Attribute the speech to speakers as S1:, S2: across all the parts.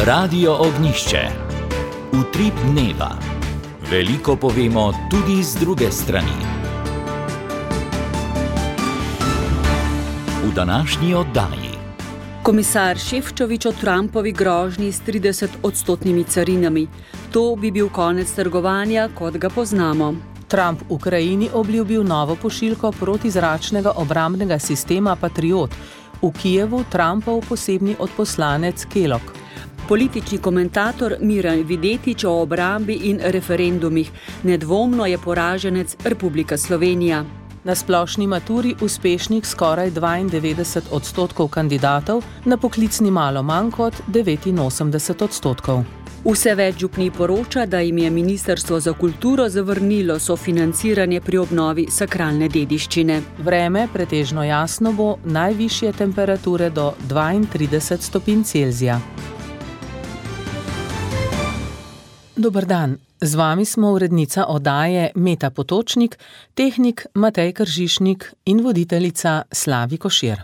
S1: Radio Ognišče. Utrip dneva. Veliko povemo tudi z druge strani. V današnji oddaji.
S2: Komisar Šefčovič o Trumpovi grožnji s 30-odstotnimi carinami. To bi bil konec trgovanja, kot ga poznamo.
S3: Trump Ukrajini obljubil novo pošiljko protizračnega obrambnega sistema Patriot. V Kijevu Trumpov posebni odposlanec Kellogg.
S2: Politični komentator Miran Videtič o obrambi in referendumih. Nedvomno je poraženec Republika Slovenija.
S3: Na splošni maturi uspešnih skoraj 92% kandidatov, na poklicni malo manj kot 89%.
S2: Vse več župnij poroča, da jim je Ministrstvo za kulturo zavrnilo sofinanciranje pri obnovi sakralne dediščine.
S3: Vreme pretežno jasno bo, najvišje temperature do 32 stopinj Celzija. Dober dan, z vami smo urednica oddaje Meta Potočnik, tehnik Matej Kržišnik in voditeljica Slavi Košir.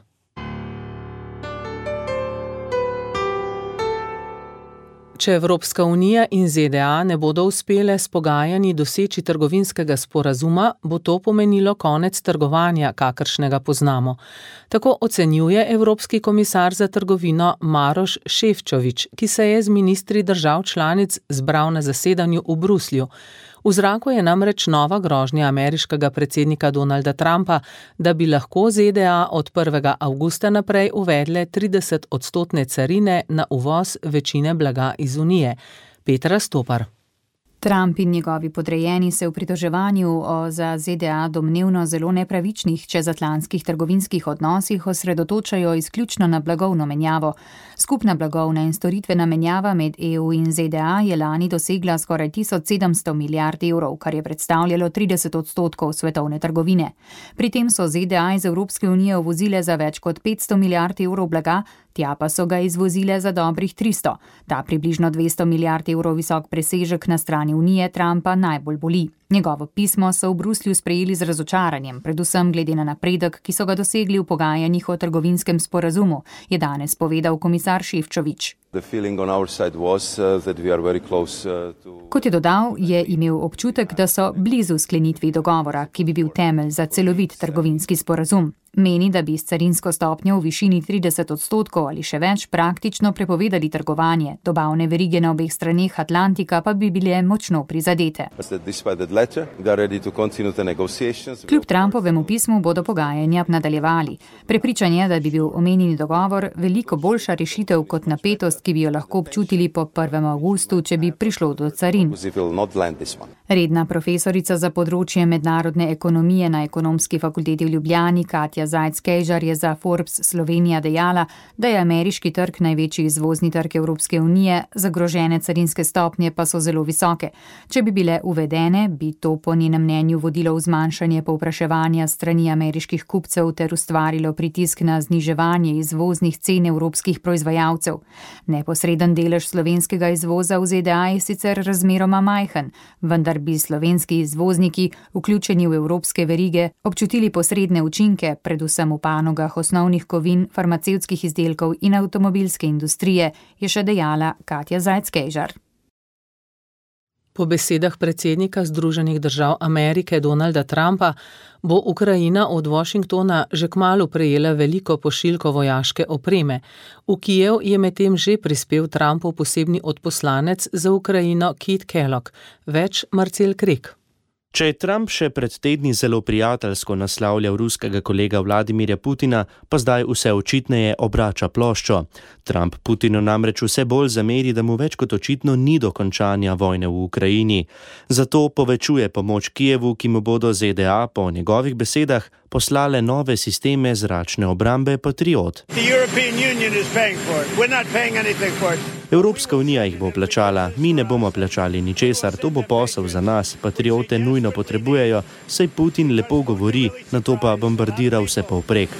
S3: Če Evropska unija in ZDA ne bodo uspele s pogajanji doseči trgovinskega sporazuma, bo to pomenilo konec trgovanja, kakršnega poznamo. Tako ocenjuje Evropski komisar za trgovino Maroš Šefčovič, ki se je z ministri držav članic zbral na zasedanju v Bruslju. V zraku je namreč nova grožnja ameriškega predsednika Donalda Trumpa, da bi lahko ZDA od 1. avgusta naprej uvedle 30-odstotne carine na uvoz večine blaga iz Unije. Petra Stopar.
S4: Trump in njegovi podrejeni se v pritoževanju o za ZDA domnevno zelo nepravičnih čezatlantskih trgovinskih odnosih osredotočajo izključno na blagovno menjavo. Skupna blagovna in storitvena menjava med EU in ZDA je lani dosegla skoraj 1700 milijard evrov, kar je predstavljalo 30% svetovne trgovine. Pri tem so ZDA iz Evropske unije uvozile za več kot 500 milijard evrov blaga, tja pa so ga izvozile za dobrih 300. Ta približno 200 milijard evrov visok presežek na strani Unije Trumpa najbolj boli. Njegovo pismo so v Bruslju sprejeli z razočaranjem, predvsem glede na napredek, ki so ga dosegli v pogajanjih o trgovinskem sporazumu, je danes povedal komisar Šefčovič. Kot je dodal, je imel občutek, da so blizu sklenitvi dogovora, ki bi bil temelj za celovit trgovinski sporazum. Meni, da bi s carinsko stopnjo v višini 30% ali še več praktično prepovedali trgovanje, dobavne verige na obeh straneh Atlantika pa bi bile močno prizadete. Kljub Trumpovemu pismu bodo pogajanja nadaljevali. Prepričan je, da bi bil omenjeni dogovor veliko boljša rešitev kot napetost, ki bi jo lahko občutili po 1. avgustu, če bi prišlo do carin. Redna profesorica za področje mednarodne ekonomije na Ekonomski fakulteti v Ljubljani, Katja Zajc-Kejžar, je za Forbes Slovenija dejala, da je ameriški trg največji izvozni trg Evropske unije, zagrožene carinske stopnje pa so zelo visoke. Če bi bile uvedene, bi to po njenem mnenju vodilo v zmanjšanje povpraševanja strani ameriških kupcev ter ustvarilo pritisk na zniževanje izvoznih cen evropskih proizvajalcev. Neposreden delež slovenskega izvoza v ZDA je sicer razmeroma majhen, vendar bi slovenski izvozniki, vključeni v evropske verige, občutili posredne učinke, predvsem v panogah osnovnih kovin, farmacevtskih izdelkov in avtomobilske industrije, je še dejala Katja Zajc-Kejžar.
S3: Po besedah predsednika Združenih držav Amerike Donalda Trumpa bo Ukrajina od Washingtona že kmalu prejela veliko pošiljko vojaške opreme. V Kijev je medtem že prispel Trumpov posebni odposlanec za Ukrajino Keith Kellogg. Več Marcel Krek.
S5: Če je Trump še pred tedni zelo prijateljsko naslavljal ruskega kolega Vladimirja Putina, pa zdaj vse očitneje obrača ploščo. Trump Putinu namreč vse bolj zameri, da mu več kot očitno ni dokončanja vojne v Ukrajini. Zato povečuje pomoč Kijevu, ki mu bodo ZDA po njegovih besedah poslale nove sisteme zračne obrambe Patriot. Evropska unija jih bo plačala, mi ne bomo plačali ničesar, to bo posel za nas, Patriote nujno potrebujejo, saj Putin lepo govori, nato pa bombardira vse povprek.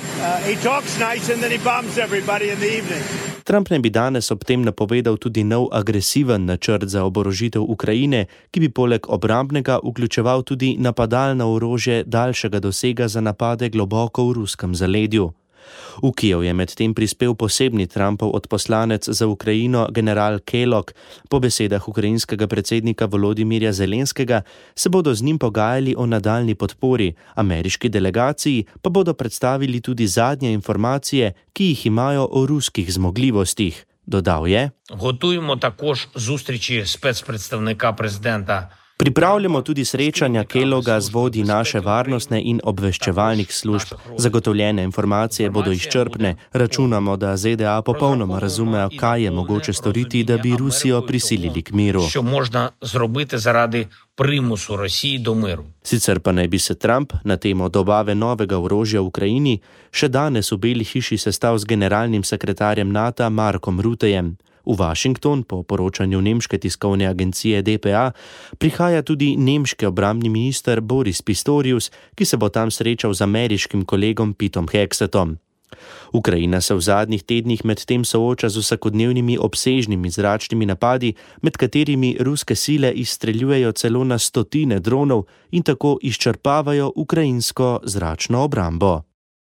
S5: Trump ne bi danes ob tem napovedal tudi nov agresiven načrt za oborožitev Ukrajine, ki bi poleg obrambnega vključeval tudi napadalno orožje daljšega dosega za napade globoko v ruskem zaledju. V Kijev je medtem prispel posebni Trumpov odposlanec za Ukrajino general Kellogg. Po besedah ukrajinskega predsednika Volodimirja Zelenskega se bodo z njim pogajali o nadaljni podpori, ameriški delegaciji pa bodo predstavili tudi zadnje informacije, ki jih imajo o ruskih zmogljivostih. Dodal je:
S6: Готуємо також зустрічі спецпредставника президента.
S5: Pripravljamo tudi srečanja Kellogga z vodji naše varnostne in obveščevalnih služb. Zagotovljene informacije bodo izčrpne. Računamo, da ZDA popolnoma razumejo, kaj je mogoče storiti, da bi Rusijo prisilili k miru.
S6: Що можна зробити заради примусу Росії до миру.
S5: Sicer pa naj bi se Trump na temo dobave novega orožja v Ukrajini še danes v Beli hiši sestal z generalnim sekretarjem NATO Markom Ruttejem. V Washington, po poročanju nemške tiskovne agencije DPA, prihaja tudi nemški obrambni minister Boris Pistorius, ki se bo tam srečal z ameriškim kolegom Petom Hexetom. Ukrajina se v zadnjih tednih medtem sooča z vsakodnevnimi obsežnimi zračnimi napadi, med katerimi ruske sile izstreljujejo celo na stotine dronov in tako izčrpavajo ukrajinsko zračno obrambo.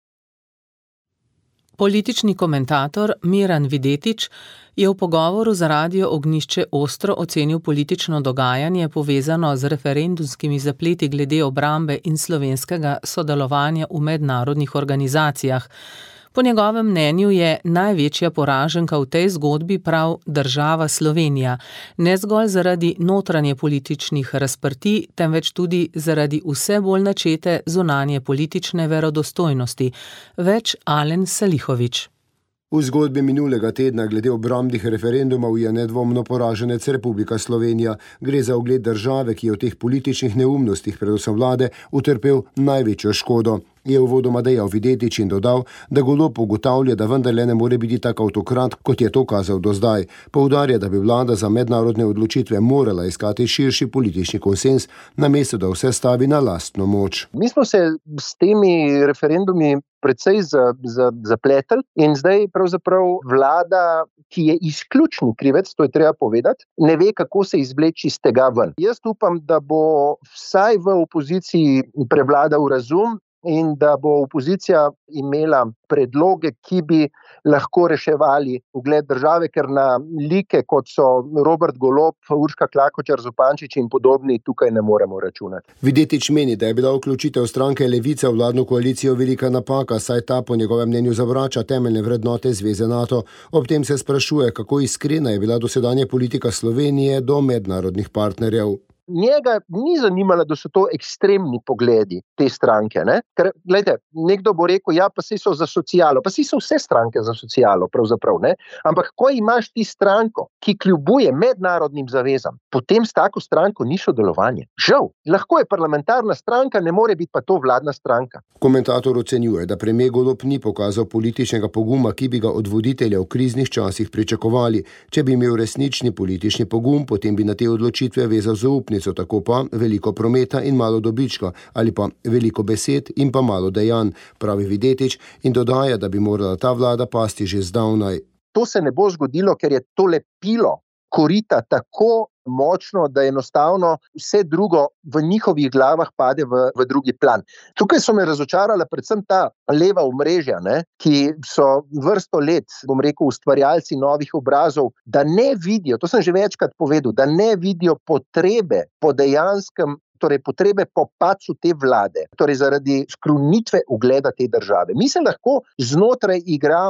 S3: Politični komentator Miran Videtič je v pogovoru za Radio Ognjišče ostro ocenil politično dogajanje povezano z referendumskimi zapleti glede obrambe in slovenskega sodelovanja v mednarodnih organizacijah. Po njegovem mnenju je največja poraženka v tej zgodbi prav država Slovenija, ne zgolj zaradi notranje političnih razprtij, temveč tudi zaradi vse bolj načete zunanje politične verodostojnosti. Več Alen Salihović.
S7: V zgodbi minulega tedna glede obrambnih referendumov je nedvomno poraženec Republika Slovenija. Gre za ugled države, ki je v teh političnih neumnostih, predvsem vlade, utrpel največjo škodo. Je uvodoma dejal Videtič in dodal, da Golob ugotavlja, da vendarle ne more biti tak avtokrat, kot je to kazal do zdaj. Poudarja, da bi vlada za mednarodne odločitve morala iskati širši politični konsens, namesto da vse stavi na lastno moč.
S8: Mi smo se s temi referendumi precej zapletli in zdaj pravzaprav vlada, ki je izključni krivec, to je treba povedati, ne ve, kako se izvleči iz tega ven. Jaz upam, da bo vsaj v opoziciji prevladal razum in da bo opozicija imela predloge, ki bi lahko reševali ugled države, ker na like, kot so Robert Golob, Urška Klakočar Zupančič in podobni, tukaj ne moremo računati.
S7: Videtič meni, da je bila vključitev stranke Levica v vladno koalicijo velika napaka, saj ta po njegovem mnenju zavrača temeljne vrednote Zveze NATO. Ob tem se sprašuje, kako iskrena je bila dosedanja politika Slovenije do mednarodnih partnerjev.
S8: Njega ni zanimalo, da so to ekstremni pogledi te stranke, ne? Ker, gledajte, nekdo bo rekel, ja, pa saj so za socialo, pa saj so vse stranke za socialo, pravzaprav, ne? Ampak, ko imaš ti stranko, ki kljubuje mednarodnim zavezam, potem s tako stranko ni sodelovanje. Žal, lahko je parlamentarna stranka, ne more biti pa to vladna stranka.
S7: Komentator ocenjuje, da premier Golob ni pokazal političnega poguma, ki bi ga od voditelja v kriznih časih pričakovali. Če bi imel resnični politični pogum, potem bi na te odločitve vezal zaupnico, tako pa veliko prometa in malo dobička, ali pa veliko besed in pa malo dejanj, pravi Videtič in dodaja, da bi morala ta vlada pasti že zdavnaj.
S8: To se ne bo zgodilo, ker je to lepilo korita tako močno, da enostavno vse drugo v njihovih glavah pade v drugi plan. Tukaj so me razočarala predvsem ta leva omrežja, ne, ki so vrsto let, bom rekel, ustvarjalci novih obrazov, da ne vidijo, to sem že večkrat povedal, da ne vidijo potrebe po dejanskem, torej potrebe po padcu te vlade, torej zaradi skrunitve ugleda te države. Mi se lahko znotraj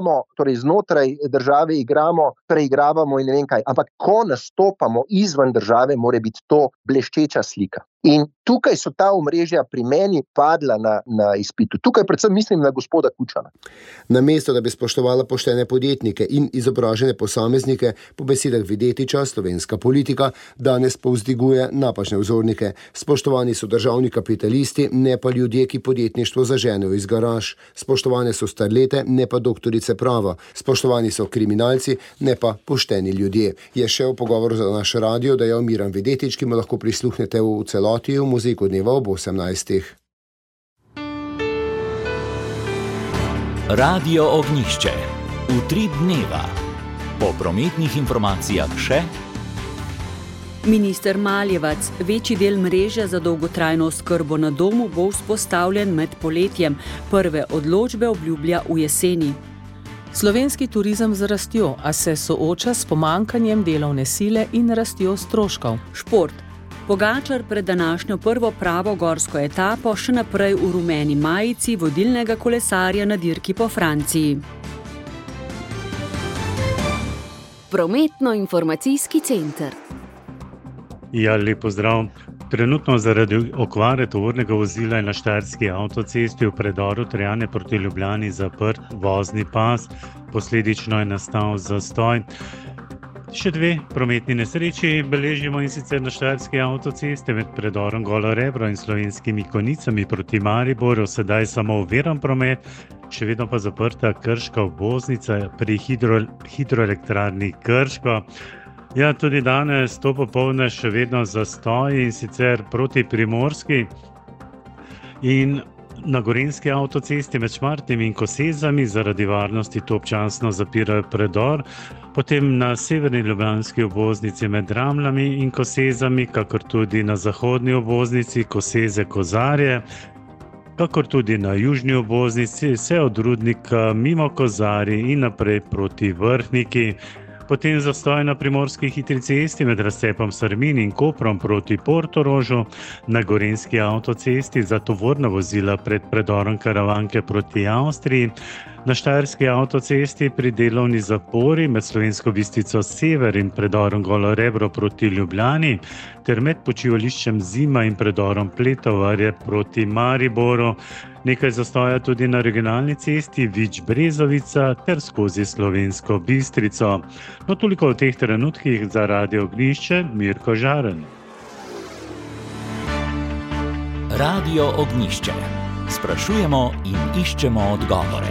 S8: države igramo, preigravamo in ne vem kaj, ampak ko nastopamo izven države, mora biti to bleščeča slika. In tukaj so ta omrežja pri meni padla na izpitu. Tukaj predvsem mislim na gospoda Kučana.
S7: Namesto, da bi spoštovala poštene podjetnike in izobražene posameznike, po besedah Videtiča slovenska politika danes povzdiguje napačne vzornike. Spoštovani so državni kapitalisti, ne pa ljudje, ki podjetništvo zaženejo iz garaž. Spoštovane so starlete, ne pa doktorice prava. Spoštovani so kriminalci, ne pa pošteni ljudje. Je še v pogovoru za naš radio dejal Miran Videtič, ki mu lahko prisluhnete v celoti v Muziku dneva ob 18.
S1: Radio Ognjišče. Utrip dneva. Po prometnih informacijah še
S2: Minister Maljevac, večji del mreže za dolgotrajno oskrbo na domu bo vzpostavljen med poletjem. Prve odločbe obljublja v jeseni.
S3: Slovenski turizem z rastjo, a se sooča s pomanjkanjem delovne sile in rastjo stroškov.
S2: Šport. Pogačar pred današnjo prvo pravo gorsko etapo še naprej v rumeni majici vodilnega kolesarja na dirki po Franciji.
S9: Prometno-informacijski center.
S10: Ja, lep pozdrav. Trenutno zaradi okvare tovornega vozila je na štajerski avtocesti v predoru Trojane proti Ljubljani zaprt vozni pas, posledično je nastal zastoj. Še dve prometni nesreči beležimo, in sicer na štajerski avtocesti med predorom Golo Rebro in Slovenskimi Konicami proti Mariboru, sedaj samo oviran promet, še vedno pa zaprta Krška obvoznica pri hidroelektrarni Krško. Ja, tudi danes to popoldne še vedno zastoji, in sicer proti Primorski in na Gorenjski avtocesti med Šmartnim in Kosezami zaradi varnosti to občasno zapirajo predor, potem na severni ljubljanski obvoznici med Ramljami in Kosezami, kakor tudi na zahodni obvoznici Koseze-Kozarje, kakor tudi na južni obvoznici vse od Rudnika mimo Kozarij in naprej proti Vrhniki. Potem zastoj na primorski hitri cesti med razcepom Strmin in Koprom proti Portorožu, na Gorenjski avtocesti za tovorna vozila pred predorom Karavanke proti Avstriji, na štajerski avtocesti pri delovni zapori med Slovensko Bistrico Sever in predorom Golo Rebro proti Ljubljani, ter med počivališčem Zima in predorom Pletovarje proti Mariboru. Nekaj zastoja tudi na regionalni cesti Vič-Brezovica ter skozi Slovensko Bistrico. No, toliko v teh trenutkih za Radio Ognjišče, Mirko Žaren.
S1: Radio Ognjišče. Sprašujemo in iščemo odgovore.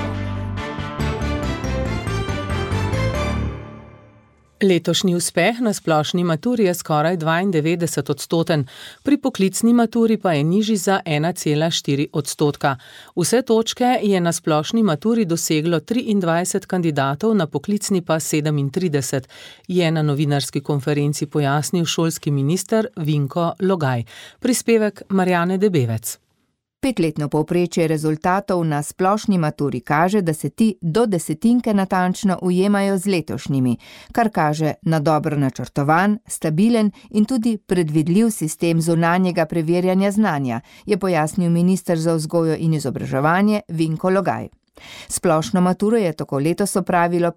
S3: Letošnji uspeh na splošni maturi je skoraj 92%, pri poklicni maturi pa je nižji za 1,4%. Vse točke je na splošni maturi doseglo 23 kandidatov, na poklicni pa 37, je na novinarski konferenci pojasnil šolski minister Vinko Logaj. Prispevek Marjane Debevec.
S11: Petletno povprečje rezultatov na splošni maturi kaže, da se ti do desetinke natančno ujemajo z letošnjimi, kar kaže na dobro načrtovan, stabilen in tudi predvidljiv sistem zunanjega preverjanja znanja, je pojasnil minister za vzgojo in izobraževanje Vinko Logaj. Splošno maturo je tako letos opravilo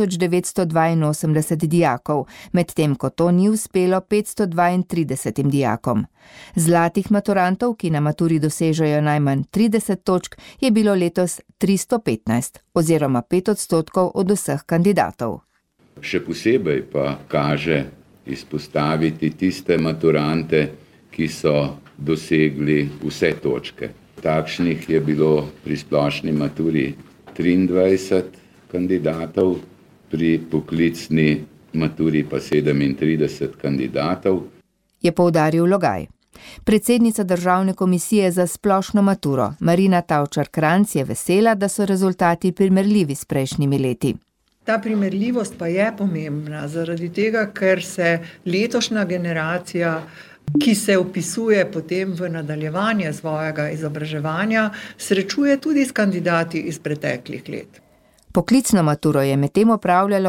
S11: 5982 dijakov, medtem ko to ni uspelo 532 dijakom. Zlatih maturantov, ki na maturi dosežejo najmanj 30 točk, je bilo letos 315, oziroma 5% od vseh kandidatov.
S12: Še posebej pa kaže izpostaviti tiste maturante, ki so dosegli vse točke. Takšnih je bilo pri splošni maturi 23 kandidatov, pri poklicni maturi pa 37 kandidatov,
S11: je poudaril Logaj. Predsednica Državne komisije za splošno maturo Marina Tavčar-Kranjc je vesela, da so rezultati primerljivi s prejšnjimi leti.
S13: Ta primerljivost pa je pomembna, zaradi tega, ker se letošnja generacija, ki se vpisuje potem v nadaljevanje svojega izobraževanja, srečuje tudi s kandidati iz preteklih let.
S11: Poklicno maturo je medtem opravljalo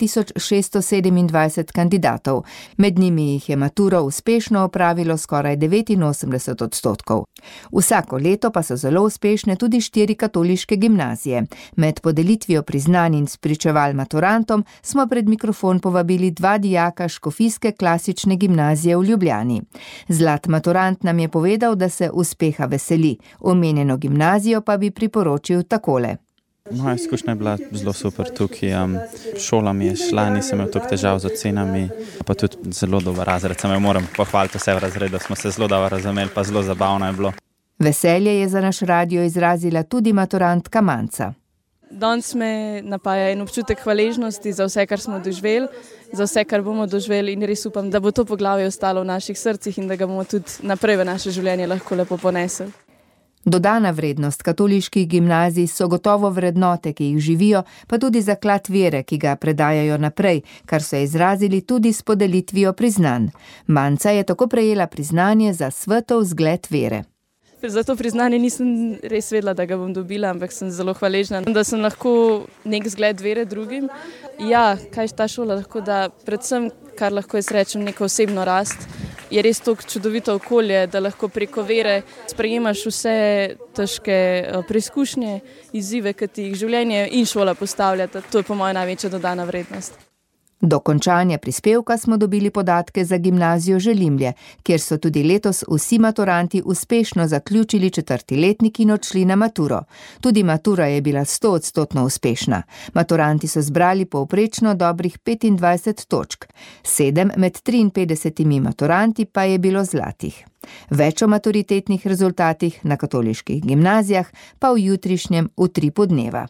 S11: 8627 kandidatov, med njimi jih je maturo uspešno opravilo skoraj 89%. Vsako leto pa so zelo uspešne tudi 4 katoliške gimnazije. Med podelitvijo priznanj in spričeval maturantom smo pred mikrofon povabili 2 dijaka Škofijske klasične gimnazije v Ljubljani. Zlat maturant nam je povedal, da se uspeha veseli, omenjeno gimnazijo pa bi priporočil takole.
S14: Moja izkušnja je bila zelo super tukaj. Šola mi je šla, nisem imel toliko težav z ocenami, pa tudi zelo dober razred. Samo moram pohvaliti vse v razredu, da smo se zelo dobro razumeli, pa zelo zabavno je bilo.
S11: Veselje je za naš radio izrazila tudi maturantka Manca.
S15: Danes me napaja en občutek hvaležnosti za vse, kar smo doživeli, za vse, kar bomo doživeli, in res upam, da bo to poglavje ostalo v naših srcih in da ga bomo tudi naprej v naše življenje lahko lepo ponesli.
S11: Dodana vrednost katoliških gimnazij so gotovo vrednote, ki jih živijo, pa tudi zaklad vere, ki ga predajajo naprej, kar so izrazili tudi s podelitvijo priznanj. Manca je tako prejela priznanje za svetov zgled vere.
S15: Za to priznanje nisem res vedela, da ga bom dobila, ampak sem zelo hvaležna, da sem lahko nek zgled vere drugim. Ja, kaj ta šola lahko da, predvsem, kar lahko jaz rečem, neko osebno rast, je res toliko čudovito okolje, da lahko preko vere sprejemaš vse težke preizkušnje, izzive, ki ti jih življenje in šola postavljata. To je po mojem največja dodana vrednost.
S11: Do končanja prispevka smo dobili podatke za gimnazijo Želimlje, kjer so tudi letos vsi maturanti uspešno zaključili 4. letnik in odšli na maturo. Tudi matura je bila 100% uspešna. Maturanti so zbrali povprečno dobrih 25 točk. 7 med 53 maturanti pa je bilo zlatih. Več o maturitetnih rezultatih na katoliških gimnazijah pa v jutrišnjem Utripu dneva.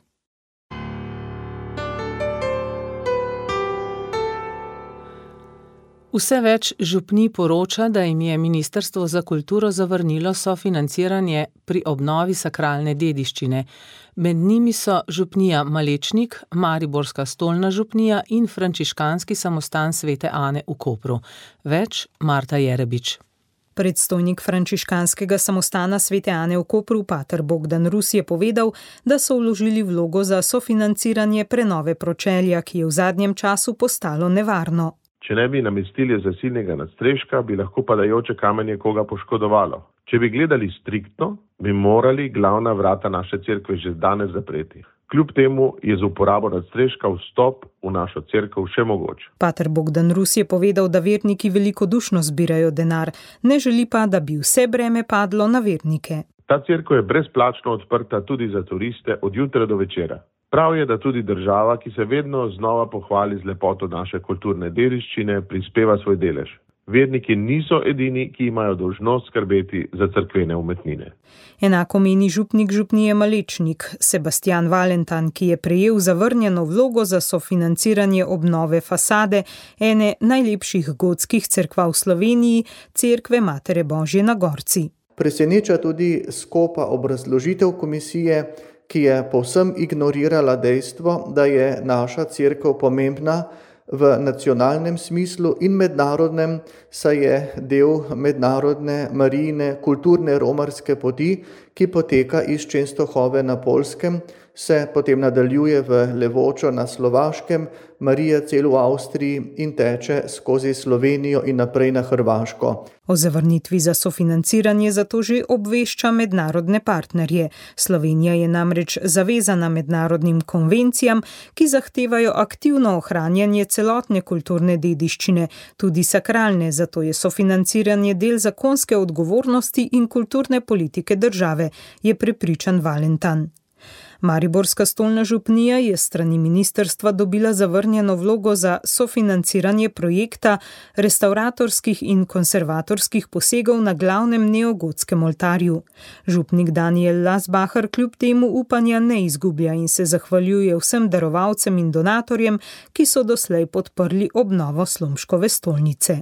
S3: Vse več župnij poroča, da jim je Ministrstvo za kulturo zavrnilo sofinanciranje pri obnovi sakralne dediščine. Med njimi so župnija Malečnik, Mariborska stolna župnija in frančiškanski samostan Svete Ane v Kopru. Več Marta Jerebič.
S9: Predstojnik frančiškanskega samostana Svete Ane v Kopru, pater Bogdan Rus, je povedal, da so vložili vlogo za sofinanciranje prenove pročelja, ki je v zadnjem času postalo nevarno.
S16: Če ne bi namestili zasilnega nadstreška, bi lahko padajoče kamenje koga poškodovalo. Če bi gledali striktno, bi morali glavna vrata naše cerkve že danes zapreti. Kljub temu je z uporabo nadstreška vstop v našo cerkev še mogoč.
S9: Pater Bogdan Rus je povedal, da verniki velikodušno zbirajo denar, ne želi pa, da bi vse breme padlo na vernike.
S16: Ta cerkev je brezplačno odprta tudi za turiste od jutra do večera. Prav je, da tudi država, ki se vedno znova pohvali z lepoto naše kulturne dediščine, prispeva svoj delež. Verniki niso edini, ki imajo dolžnost skrbeti za cerkvene umetnine.
S9: Enako meni župnik župnije Malečnik, Sebastian Valentan, ki je prejel zavrnjeno vlogo za sofinanciranje obnove fasade ene najlepših gotskih cerkva v Sloveniji, cerkve Matere Božje na Gorci.
S17: Preseneča tudi skopa obrazložitev komisije, ki je povsem ignorirala dejstvo, da je naša cerkev pomembna v nacionalnem smislu in mednarodnem, saj je del mednarodne Marijine kulturne romarske poti, ki poteka iz Częstochowe na Poljskem, se potem nadaljuje v Levočo na Slovaškem, Marija celo v Avstriji in teče skozi Slovenijo in naprej na Hrvaško.
S9: O zavrnitvi za sofinanciranje zato že obvešča mednarodne partnerje. Slovenija je namreč zavezana mednarodnim konvencijam, ki zahtevajo aktivno ohranjanje celotne kulturne dediščine, tudi sakralne, zato je sofinanciranje del zakonske odgovornosti in kulturne politike države, je prepričan Valentan. Mariborska stolna župnija je strani ministrstva dobila zavrnjeno vlogo za sofinanciranje projekta restavratorskih in konservatorskih posegov na glavnem neogotskem oltarju. Župnik Daniel Lasbacher kljub temu upanja ne izgublja in se zahvaljuje vsem darovalcem in donatorjem, ki so doslej podprli obnovo Slomškove stolnice.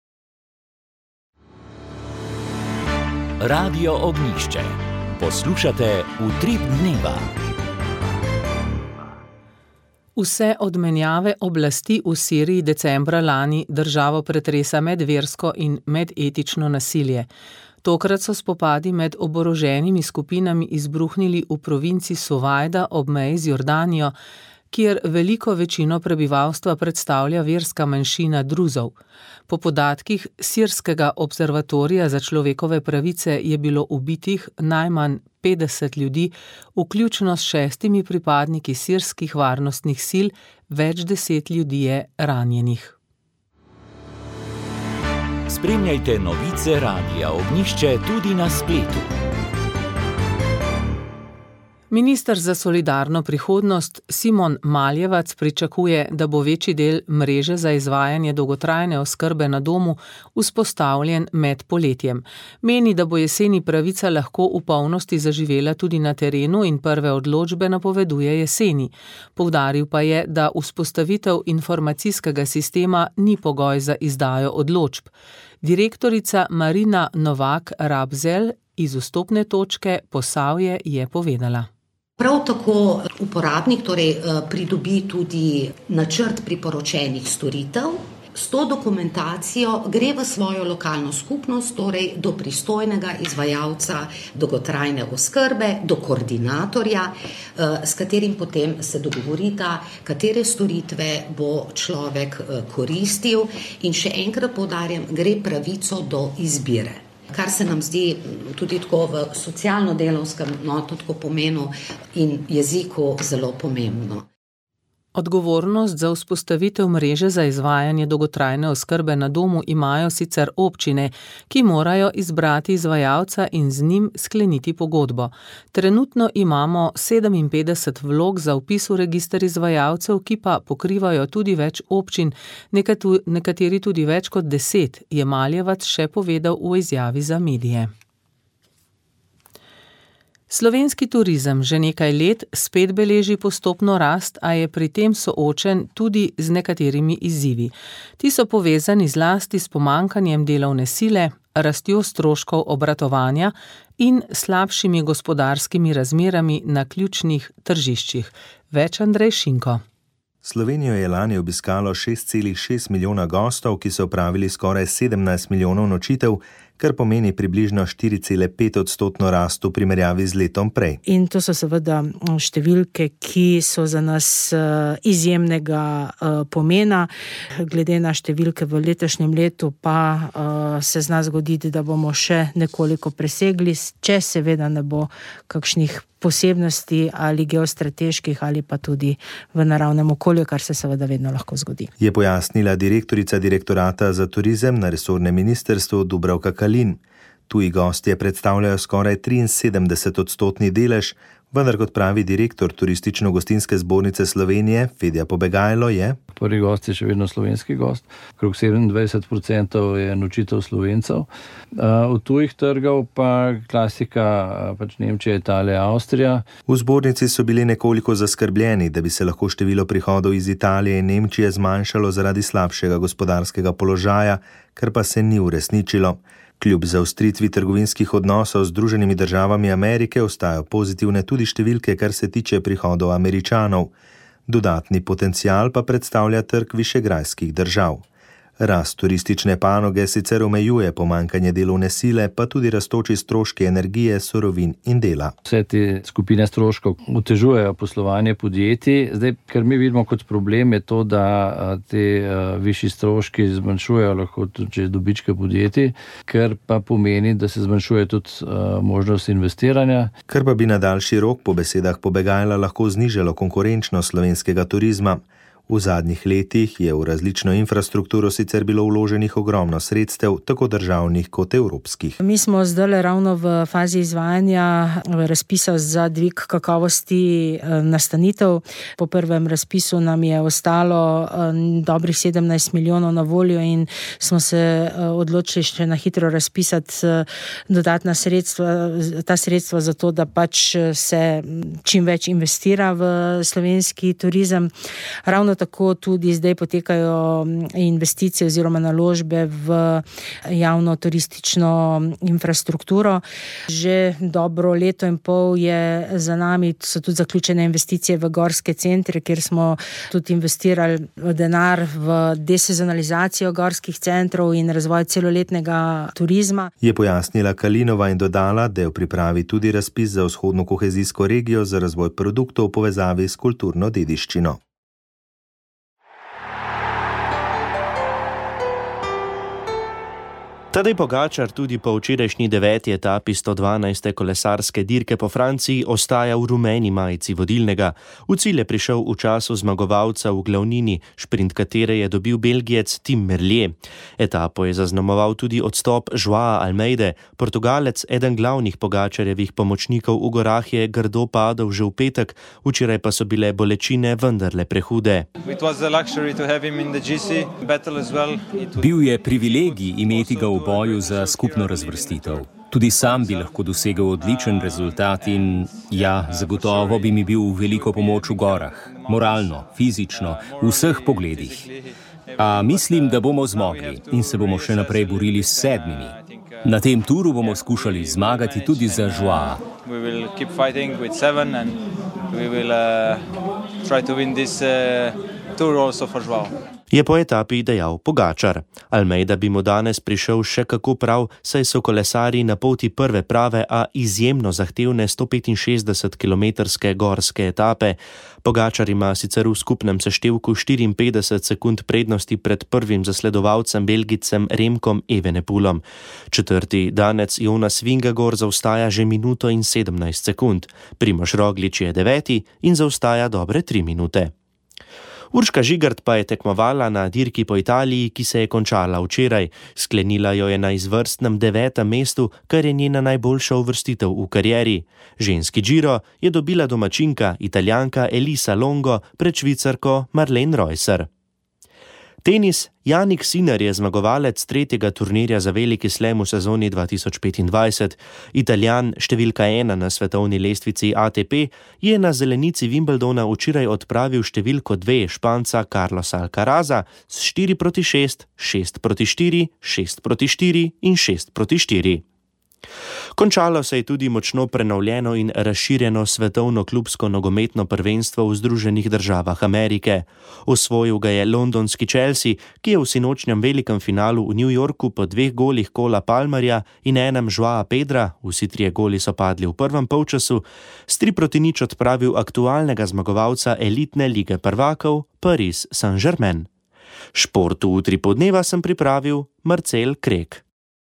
S1: Radio Ognjišče. Poslušate Utrip dneva.
S3: Vse od menjave oblasti v Siriji decembra lani državo pretresa medversko in medetično nasilje. Tokrat so spopadi med oboroženimi skupinami izbruhnili v provinci Suvajda ob meji z Jordanijo, kjer veliko večino prebivalstva predstavlja verska manjšina Druzov. Po podatkih Sirskega observatorija za človekove pravice je bilo ubitih najmanj 50 ljudi, vključno s 6 pripadniki sirskih varnostnih sil, več 10 ljudi je ranjenih.
S1: Spremljajte novice Radia Ognjišče tudi na spletu.
S3: Minister za solidarno prihodnost Simon Maljevac pričakuje, da bo večji del mreže za izvajanje dolgotrajne oskrbe na domu vzpostavljen med poletjem. Meni, da bo jeseni pravica lahko v polnosti zaživela tudi na terenu in prve odločbe napoveduje jeseni. Poudaril pa je, da vzpostavitev informacijskega sistema ni pogoj za izdajo odločb. Direktorica Marina Novak Rabzel Iz vstopne točke Posavje je povedala.
S18: Prav tako uporabnik pridobi tudi načrt priporočenih storitev. S to dokumentacijo gre v svojo lokalno skupnost, torej do pristojnega izvajalca dolgotrajne oskrbe, do koordinatorja, s katerim potem se dogovorita, katere storitve bo človek koristil. In še enkrat poudarjam, gre pravico do izbire. Kar se nam zdi tudi tako v socialno-delovskem tako pomenu in jeziku zelo pomembno.
S3: Odgovornost za vzpostavitev mreže za izvajanje dolgotrajne oskrbe na domu imajo sicer občine, ki morajo izbrati izvajalca in z njim skleniti pogodbo. Trenutno imamo 57 vlog za vpis v register izvajalcev, ki pa pokrivajo tudi več občin, nekateri tudi več kot 10, je Maljevac še povedal v izjavi za medije. Slovenski turizem že nekaj let spet beleži postopno rast, a je pri tem soočen tudi z nekaterimi izzivi. Ti so povezani zlasti s pomanjkanjem delovne sile, rastjo stroškov obratovanja in slabšimi gospodarskimi razmerami na ključnih tržiščih. Več Andrej Šinko.
S19: Slovenijo je lani obiskalo 6,6 milijona gostov, ki so opravili skoraj 17 milijonov nočitev, kar pomeni približno 4,5% rast v primerjavi z letom prej.
S20: In to so seveda številke, ki so za nas izjemnega pomena. Glede na številke v letošnjem letu pa se zna zgoditi, da bomo še nekoliko presegli, če seveda ne bo kakšnih posebnosti ali geostrateških ali pa tudi v naravnem okolju, kar se seveda vedno lahko zgodi.
S19: Je pojasnila direktorica Direktorata za turizem na resornem ministrstvu Dubravka Kalin. Tuji gostje predstavljajo skoraj 73% delež, vendar kot pravi direktor Turistično-gostinske zbornice Slovenije Fedja Pobegajlo je:
S21: Prvi gost je še vedno slovenski gost, okrog 27% je nočitev Slovencev. Od tujih trgov pa klasika Nemčija, Italija, Avstrija.
S19: V zbornici so bili nekoliko zaskrbljeni, da bi se lahko število prihodov iz Italije in Nemčije zmanjšalo zaradi slabšega gospodarskega položaja, kar pa se ni uresničilo. Kljub zaostritvi trgovinskih odnosov z Združenimi državami Amerike ostajajo pozitivne tudi številke, kar se tiče prihodov Američanov. Dodatni potencial pa predstavlja trg višegrajskih držav. Rast turistične panoge sicer omejuje pomanjkanje delovne sile, pa tudi rastoči stroški energije, surovin in dela.
S21: Vse te skupine stroškov otežujejo poslovanje podjetij. Zdaj, kar mi vidimo kot problem, je to, da te višji stroški zmanjšujejo lahko tudi dobičke podjetij, kar pa pomeni, da se zmanjšuje tudi možnost investiranja.
S19: Kar pa bi na daljši rok po besedah Pobegajla lahko znižalo konkurenčnost slovenskega turizma. V zadnjih letih je v različno infrastrukturo sicer bilo vloženih ogromno sredstev, tako državnih kot evropskih.
S20: Mi smo zdaj ravno v fazi izvajanja razpisa za dvig kakovosti nastanitev. Po prvem razpisu nam je ostalo dobrih 17 milijonov na voljo in smo se odločili še na hitro razpisati dodatna sredstva, ta sredstva za to, da pač se čim več investira v slovenski turizem. Ravno tako tudi zdaj potekajo investicije oziroma naložbe v javno turistično infrastrukturo. Že dobro leto in pol je za nami, so tudi zaključene investicije v gorske centre, kjer smo tudi investirali denar v desezonalizacijo gorskih centrov in razvoj celoletnega turizma.
S19: Je pojasnila Kalinova in dodala, da je v pripravi tudi razpis za vzhodno kohezijsko regijo za razvoj produktov v povezavi s kulturno dediščino.
S5: Tadej Pogačar tudi po včerajšnji 9. etapi 112. kolesarske dirke po Franciji ostaja v rumeni majici vodilnega. V cilj je prišel v času zmagovalca v glavnini, šprint katere je dobil Belgijec Tim Merlier. Etapo je zaznamoval tudi odstop Joaa Almeide. Portugalec, eden glavnih Pogačarjevih pomočnikov v gorah, je grdo padel že v petek, včeraj pa so bile bolečine vendarle prehude.
S22: Bil je privilegij imeti ga v boju za skupno razvrstitev. Tudi sam bi lahko dosegel odličen rezultat in zagotovo bi mi bil v veliko pomoč v gorah. Moralno, fizično, v vseh pogledih. A mislim, da bomo zmogli in se bomo še naprej borili s 7. Na tem turu bomo skušali zmagati tudi za Joaa.
S5: Je po etapi dejal Pogačar. Almeida bi mu danes prišel še kako prav, saj so kolesarji na poti prve prave, a izjemno zahtevne 165-kilometrske gorske etape. Pogačar ima sicer v skupnem seštevku 54 sekund prednosti pred prvim zasledovalcem Belgicem Remkom Evenepoelom. Četrti danec Jonas Vingegaard zaostaja že minuto in 17 sekund. Primož Roglič je 9. in zaostaja dobre 3 minute. Urška Žigart pa je tekmovala na dirki po Italiji, ki se je končala včeraj. Sklenila jo je na izvrstnem 9. mestu, kar je njena najboljša uvrstitev v karieri. Ženski Giro je dobila domačinka, Italijanka Elisa Longo pred Švicarko Marlene Reusser. Tenis. Jannik Sinner je zmagovalec 3. turnirja za veliki slam v sezoni 2025. Italijan, številka 1 na svetovni lestvici ATP, je na zelenici Wimbledona včeraj odpravil številko 2 Španca Carlosa Alcaraza s 4-6, 6-4, 6-4 in 6-4. Končalo se je tudi močno prenovljeno in razširjeno svetovno klubsko nogometno prvenstvo v Združenih državah Amerike. Osvojil ga je londonski Chelsea, ki je v sinočnjem velikem finalu v New Yorku po 2 golih Cola Palmerja in enem Joaa Pedra, vsi 3 goli so padli v prvem polčasu, s 3-0 odpravil aktualnega zmagovalca elitne lige prvakov Paris Saint-Germain. Športu Utri podneva sem pripravil Marcel Krek.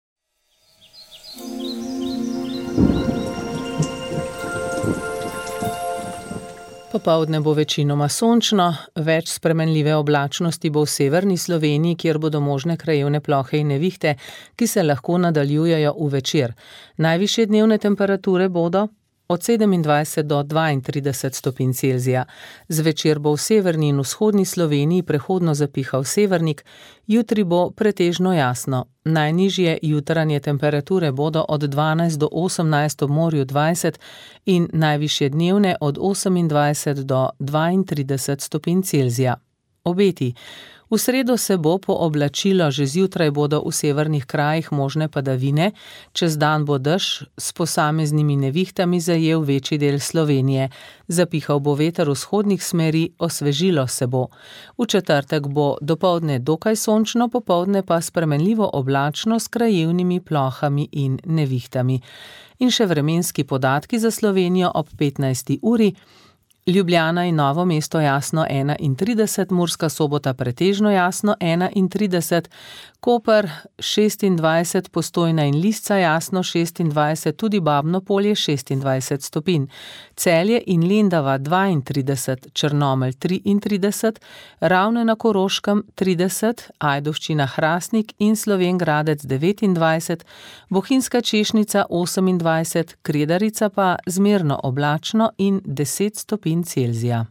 S3: Popoldne bo večinoma sončno, več spremenljive oblačnosti bo v severni Sloveniji, kjer bodo možne krajevne plohe in nevihte, ki se lahko nadaljujejo v večer. Najvišje dnevne temperature bodo od 27 do 32 stopinj Celzija. Zvečer bo v severni in vzhodni Sloveniji prehodno zapihal severnik, jutri bo pretežno jasno. Najnižje jutranje temperature bodo od 12 do 18 ob morju 20 in najvišje dnevne od 28 do 32 stopinj Celzija. Obeti. V sredo se bo pooblačilo, že zjutraj bodo v severnih krajih možne padavine, čez dan bo dež s posameznimi nevihtami zajel večji del Slovenije. Zapihal bo veter vzhodnih smeri, osvežilo se bo. V četrtek bo dopoldne dokaj sončno, popoldne pa spremenljivo oblačno s krajevnimi plohami in nevihtami. In še vremenski podatki za Slovenijo ob 15. uri. Ljubljana in Novo mesto jasno 31, Murska Sobota pretežno jasno 31, Koper 26, Postojna in Lisca jasno 26, tudi Babno Polje 26 stopinj, Celje in Lendava 32, Črnomelj 33, Ravne na Koroškem 30, Ajdovščina Hrastnik in Slovenj Gradec 29, Bohinjska Češnica 28, Kredarica pa zmerno oblačno in 10 stopinj Celzija.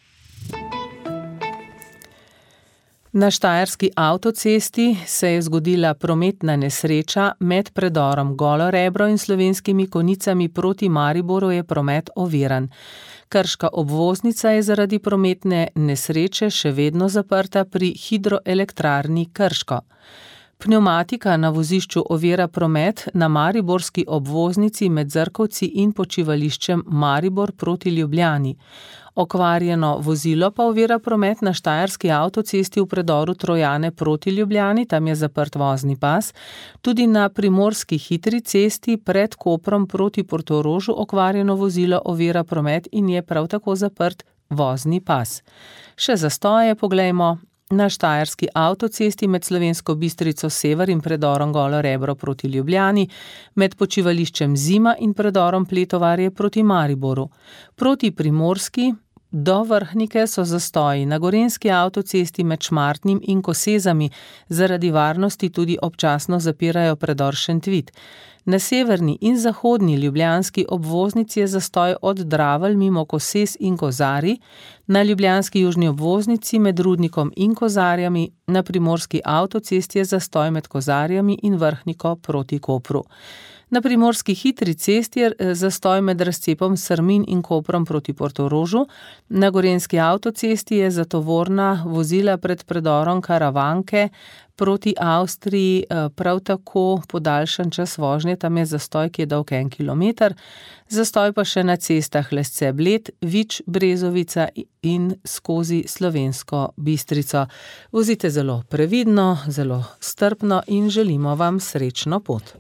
S3: Na štajerski avtocesti se je zgodila prometna nesreča med predorom Golo Rebro in Slovenskimi Konjicami proti Mariboru je promet oviran. Krška obvoznica je zaradi prometne nesreče še vedno zaprta pri hidroelektrarni Krško. Pneumatika na vozišču ovira promet na mariborski obvoznici med Zrkovci in počivališčem Maribor proti Ljubljani. Okvarjeno vozilo pa ovira promet na štajerski avtocesti v predoru Trojane proti Ljubljani, tam je zaprt vozni pas. Tudi na primorski hitri cesti pred Koprom proti Portorožu okvarjeno vozilo ovira promet in je prav tako zaprt vozni pas. Še zastoje poglejmo. Na štajerski avtocesti med Slovensko Bistrico Sever in predorom Golo Rebro proti Ljubljani, med počivališčem Zima in predorom Pletovarje proti Mariboru. Proti primorski do Vrhnike so zastoji, na gorenjski avtocesti med Šmartnim in Kosezami zaradi varnosti tudi občasno zapirajo predor Šentvid. Na severni in zahodni ljubljanski obvoznici je zastoj od Dravelj mimo Kosez in Kozarij, na ljubljanski južni obvoznici med Rudnikom in Kozarjami, na primorski avtocesti je zastoj med Kozarjami in Vrhniko proti Kopru. Na primorski hitri cesti je zastoj med razcepom Srmin in Koprom proti Portorožu, na gorenjski avtocesti je zatovorna vozila pred predorom Karavanke proti Avstriji prav tako podaljšan čas vožnje, tam je zastoj, ki je dolg 1 kilometer, zastoj pa še na cestah Lesce-Bled, Vič, Brezovica in skozi Slovensko Bistrico. Vozite zelo previdno, zelo strpno in želimo vam srečno pot.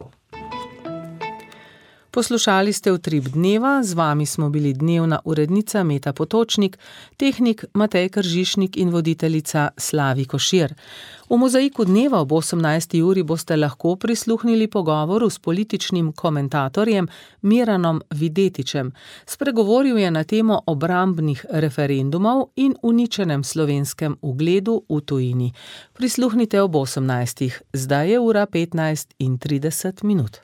S3: Poslušali ste Utrip dneva, z vami smo bili dnevna urednica Meta Potočnik, tehnik Matej Kržišnik in voditeljica Slavi Košir. V Mozaiku dneva ob 18. uri boste lahko prisluhnili pogovoru s političnim komentatorjem Miranom Videtičem. Spregovoril je na temo obrambnih referendumov in uničenem slovenskem ugledu v tujini. Prisluhnite ob 18. Zdaj je ura 15:30.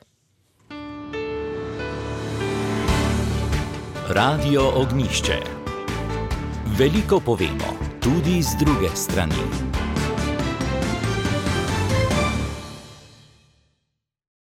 S1: Radio Ognjišče. Veliko povemo, tudi z druge strani.